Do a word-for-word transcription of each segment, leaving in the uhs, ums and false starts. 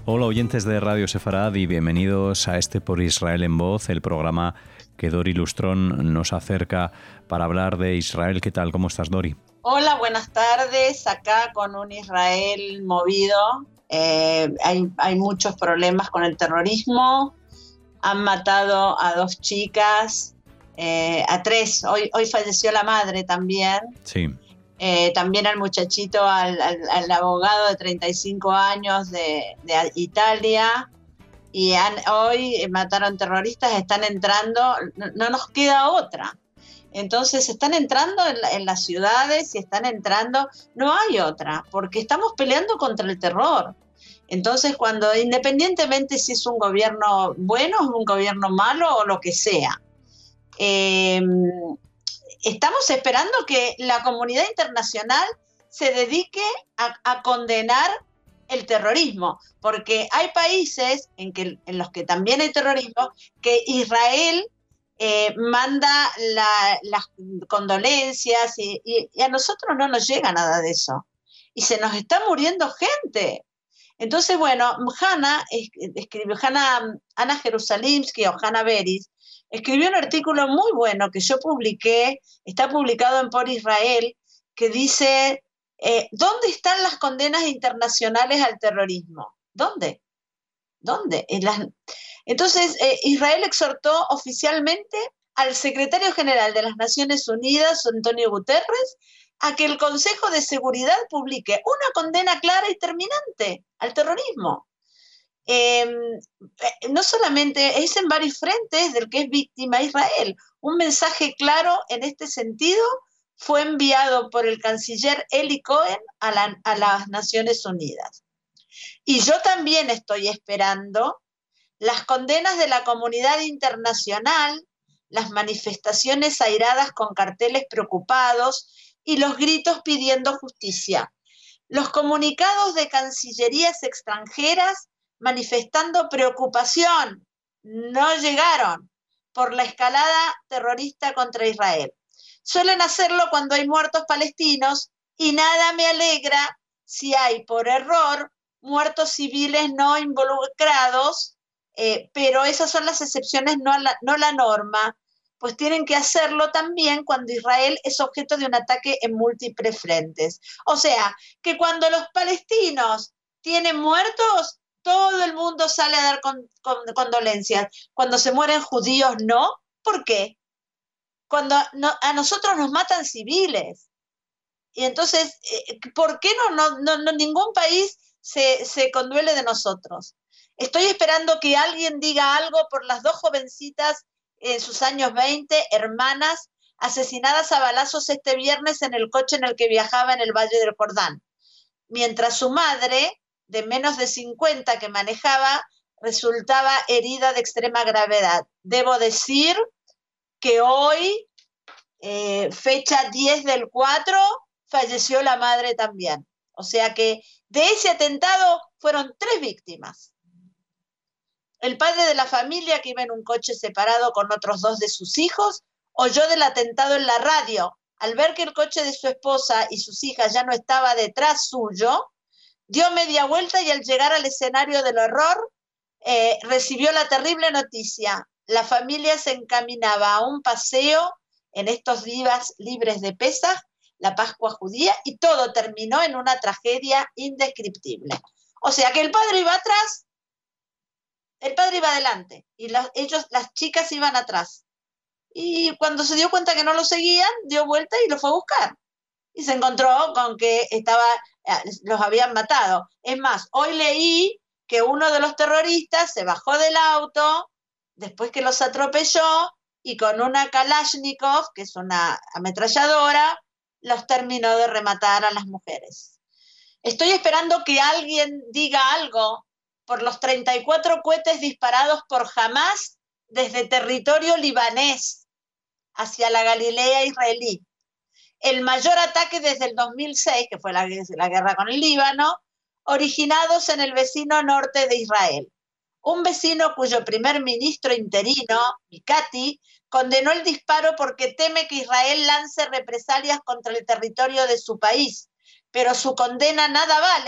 Hola oyentes de Radio Sefarad y bienvenidos a este Por Israel en Voz, el programa que Dori Lustrón nos acerca para hablar de Israel. ¿Qué tal? ¿Cómo estás, Dori? Hola, buenas tardes. Acá con un Israel movido. Eh, hay, hay muchos problemas con el terrorismo. Han matado a dos chicas, eh, a tres. Hoy, hoy falleció la madre también. Sí. Eh, también al muchachito, al, al, al abogado de treinta y cinco años de, de Italia. Y han, hoy mataron terroristas, están entrando, no, no nos queda otra. Entonces están entrando en, la, en las ciudades y están entrando, no hay otra, porque estamos peleando contra el terror. Entonces cuando, independientemente si es un gobierno bueno o un gobierno malo o lo que sea, eh, estamos esperando que la comunidad internacional se dedique a, a condenar el terrorismo, porque hay países en, que, en los que también hay terrorismo, que Israel eh, manda la, las condolencias y, y, y a nosotros no nos llega nada de eso. Y se nos está muriendo gente. Entonces, bueno, Hannah escribió, Hannah, Ana Jerusalimsky o Hannah Beris, escribió un artículo muy bueno que yo publiqué, está publicado en Por Israel, que dice, eh, ¿dónde están las condenas internacionales al terrorismo? ¿Dónde? ¿Dónde? En las... Entonces, eh, Israel exhortó oficialmente al secretario general de las Naciones Unidas, Antonio Guterres, a que el Consejo de Seguridad publique una condena clara y terminante al terrorismo. Eh, no solamente es en varios frentes del que es víctima Israel. Un mensaje claro en este sentido fue enviado por el canciller Eli Cohen a, la, a las Naciones Unidas. Y yo también estoy esperando las condenas de la comunidad internacional, las manifestaciones airadas con carteles preocupados y los gritos pidiendo justicia. Los comunicados de cancillerías extranjeras manifestando preocupación no llegaron por la escalada terrorista contra Israel. Suelen hacerlo cuando hay muertos palestinos y nada me alegra si hay por error muertos civiles no involucrados, eh, pero esas son las excepciones, no la, no la norma, pues tienen que hacerlo también cuando Israel es objeto de un ataque en múltiples frentes. O sea, que cuando los palestinos tienen muertos, todo el mundo sale a dar con, con, condolencias. Cuando se mueren judíos, no. ¿Por qué? Cuando no, a nosotros nos matan civiles. Y entonces, eh, ¿por qué no, no, no, no ningún país se, se conduele de nosotros? Estoy esperando que alguien diga algo por las dos jovencitas en sus años veinte, hermanas, asesinadas a balazos este viernes en el coche en el que viajaba en el Valle del Jordán, mientras su madre, de menos de cincuenta, que manejaba, resultaba herida de extrema gravedad. Debo decir que hoy, eh, fecha diez del cuatro, falleció la madre también. O sea que de ese atentado fueron tres víctimas. El padre de la familia, que iba en un coche separado con otros dos de sus hijos, oyó del atentado en la radio. Al ver que el coche de su esposa y sus hijas ya no estaba detrás suyo, dio media vuelta y al llegar al escenario del horror, eh, recibió la terrible noticia. La familia se encaminaba a un paseo en estos días libres de Pesaj, la Pascua judía, y todo terminó en una tragedia indescriptible. O sea que el padre iba atrás, el padre iba adelante y los, ellos, las chicas iban atrás. Y cuando se dio cuenta que no lo seguían, dio vuelta y lo fue a buscar. Y se encontró con que estaba, los habían matado. Es más, hoy leí que uno de los terroristas se bajó del auto después que los atropelló y con una Kalashnikov, que es una ametralladora, los terminó de rematar a las mujeres. Estoy esperando que alguien diga algo por los treinta y cuatro cohetes disparados por Hamás desde territorio libanés hacia la Galilea israelí. El mayor ataque desde el dos mil seis, que fue la, la guerra con el Líbano, originados en el vecino norte de Israel. Un vecino cuyo primer ministro interino, Mikati, condenó el disparo porque teme que Israel lance represalias contra el territorio de su país, pero su condena nada vale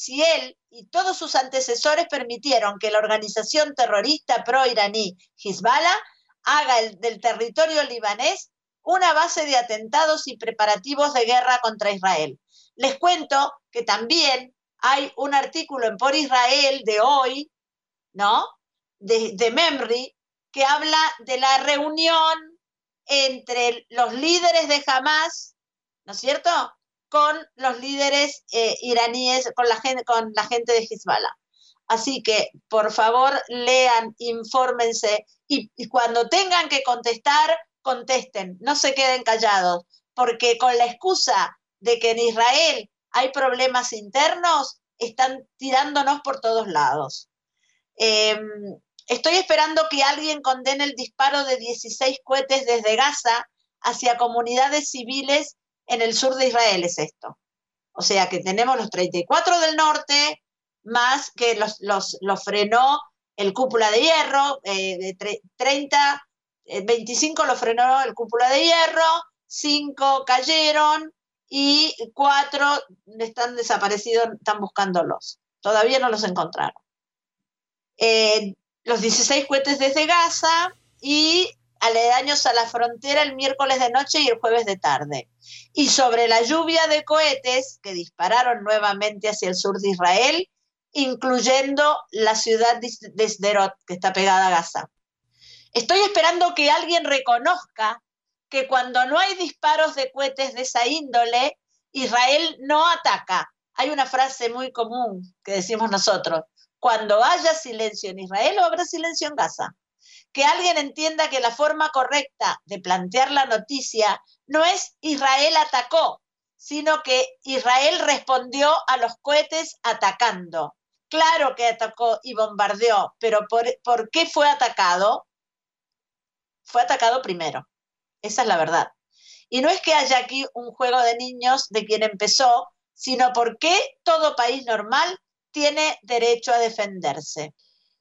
si él y todos sus antecesores permitieron que la organización terrorista pro-iraní Hezbollah haga el, del territorio libanés una base de atentados y preparativos de guerra contra Israel. Les cuento que también hay un artículo en Por Israel de hoy, ¿no? De, de Memri, que habla de la reunión entre los líderes de Hamas, ¿no es cierto?, con los líderes eh, iraníes, con la, gente, con la gente de Hezbollah. Así que, por favor, lean, infórmense, y, y cuando tengan que contestar, contesten, no se queden callados, porque con la excusa de que en Israel hay problemas internos, están tirándonos por todos lados. Eh, estoy esperando que alguien condene el disparo de dieciséis cohetes desde Gaza hacia comunidades civiles en el sur de Israel, es esto. O sea que tenemos los treinta y cuatro del norte, más que los, los, los frenó el Cúpula de Hierro, eh, de treinta, eh, veinticinco lo frenó el Cúpula de Hierro, cinco cayeron y cuatro están desaparecidos, están buscándolos. Todavía no los encontraron. Eh, los dieciséis cohetes desde Gaza y aledaños a la frontera el miércoles de noche y el jueves de tarde. Y sobre la lluvia de cohetes que dispararon nuevamente hacia el sur de Israel, incluyendo la ciudad de Sderot, que está pegada a Gaza. Estoy esperando que alguien reconozca que cuando no hay disparos de cohetes de esa índole, Israel no ataca. Hay una frase muy común que decimos nosotros: cuando haya silencio en Israel, o habrá silencio en Gaza. Que alguien entienda que la forma correcta de plantear la noticia no es Israel atacó, sino que Israel respondió a los cohetes atacando. Claro que atacó y bombardeó, pero ¿por, ¿por qué fue atacado? Fue atacado primero. Esa es la verdad. Y no es que haya aquí un juego de niños de quien empezó, sino porque todo país normal tiene derecho a defenderse.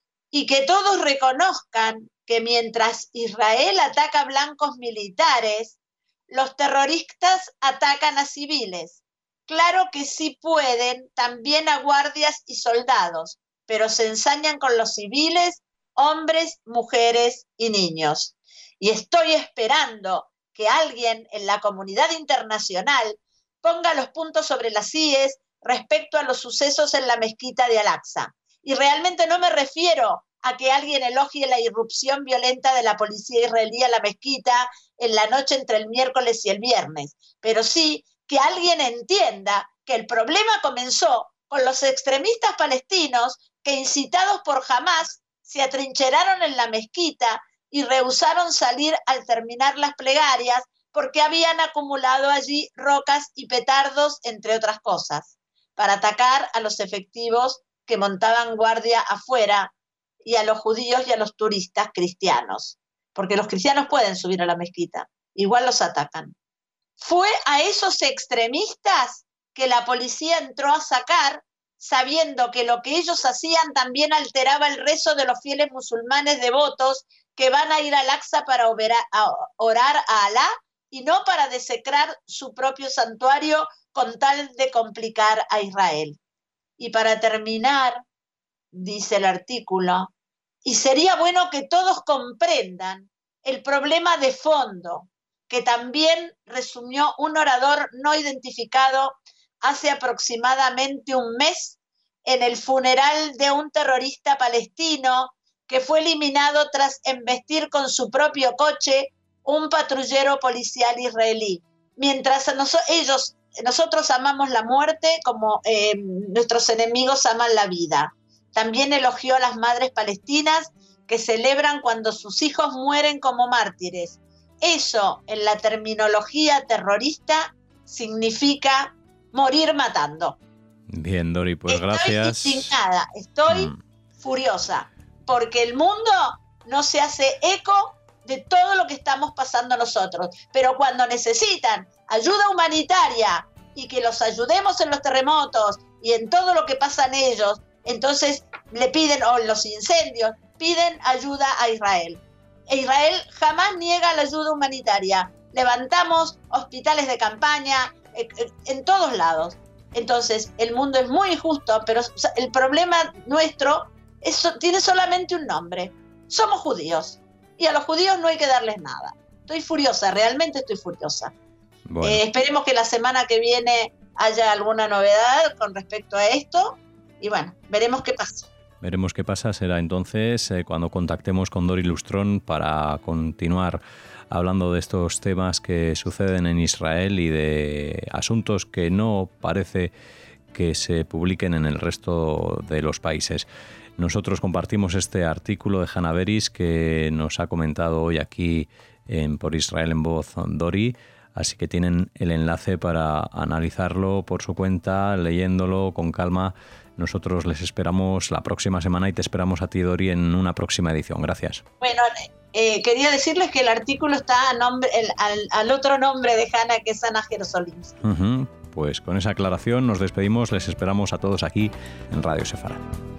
Y que todos reconozcan que mientras Israel ataca a blancos militares, los terroristas atacan a civiles. Claro que sí pueden, también a guardias y soldados, pero se ensañan con los civiles, hombres, mujeres y niños. Y estoy esperando que alguien en la comunidad internacional ponga los puntos sobre las íes respecto a los sucesos en la mezquita de Al-Aqsa. Y realmente no me refiero a que alguien elogie la irrupción violenta de la policía israelí a la mezquita en la noche entre el miércoles y el viernes, pero sí que alguien entienda que el problema comenzó con los extremistas palestinos que, incitados por Hamas, se atrincheraron en la mezquita y rehusaron salir al terminar las plegarias porque habían acumulado allí rocas y petardos, entre otras cosas, para atacar a los efectivos que montaban guardia afuera y a los judíos y a los turistas cristianos, porque los cristianos pueden subir a la mezquita, igual los atacan. Fue a esos extremistas que la policía entró a sacar, sabiendo que lo que ellos hacían también alteraba el rezo de los fieles musulmanes devotos que van a ir al Aqsa para orar a Alá y no para desecrar su propio santuario con tal de complicar a Israel. Y para terminar, dice el artículo, y sería bueno que todos comprendan el problema de fondo, que también resumió un orador no identificado hace aproximadamente un mes en el funeral de un terrorista palestino que fue eliminado tras embestir con su propio coche un patrullero policial israelí. Mientras a nos, ellos, nosotros amamos la muerte como eh, nuestros enemigos aman la vida. También elogió a las madres palestinas que celebran cuando sus hijos mueren como mártires. Eso, en la terminología terrorista, significa morir matando. Bien, Dori, pues estoy gracias. Estoy indignada, estoy mm. furiosa, porque el mundo no se hace eco de todo lo que estamos pasando nosotros. Pero cuando necesitan ayuda humanitaria y que los ayudemos en los terremotos y en todo lo que pasa en ellos, entonces le piden, o los incendios, piden ayuda a Israel. E Israel jamás niega la ayuda humanitaria. Levantamos hospitales de campaña en todos lados. Entonces, el mundo es muy injusto, pero el problema nuestro es, tiene solamente un nombre. Somos judíos. Y a los judíos no hay que darles nada. Estoy furiosa, realmente estoy furiosa. Bueno. Eh, esperemos que la semana que viene haya alguna novedad con respecto a esto. Y bueno, veremos qué pasa. Veremos qué pasa. Será entonces eh, cuando contactemos con Dori Lustrón para continuar hablando de estos temas que suceden en Israel y de asuntos que no parece que se publiquen en el resto de los países. Nosotros compartimos este artículo de Hannah Beris que nos ha comentado hoy aquí en Por Israel en Voz Dori, así que tienen el enlace para analizarlo por su cuenta, leyéndolo con calma. Nosotros les esperamos la próxima semana y te esperamos a ti, Dori, en una próxima edición. Gracias. Bueno, eh, quería decirles que el artículo está a nombre, el, al, al otro nombre de Hannah, que es Ana Jerosolimsky. Uh-huh. Pues con esa aclaración nos despedimos. Les esperamos a todos aquí en Radio Sefarad.